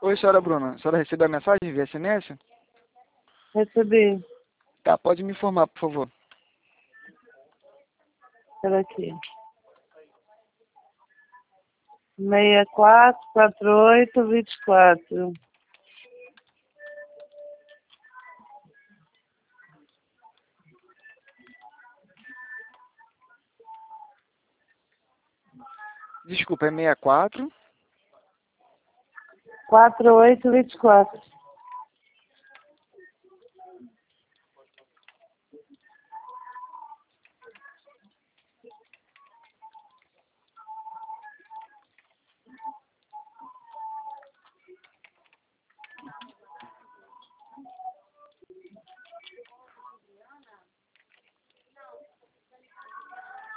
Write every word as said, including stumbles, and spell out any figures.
Oi, senhora Bruna. A senhora recebeu a mensagem via S M S? Recebi. Tá, pode me informar, por favor. Espera aqui. seis quatro quatro oito dois quatro. Desculpa, é sessenta e quatro. quatro oito dois quatro.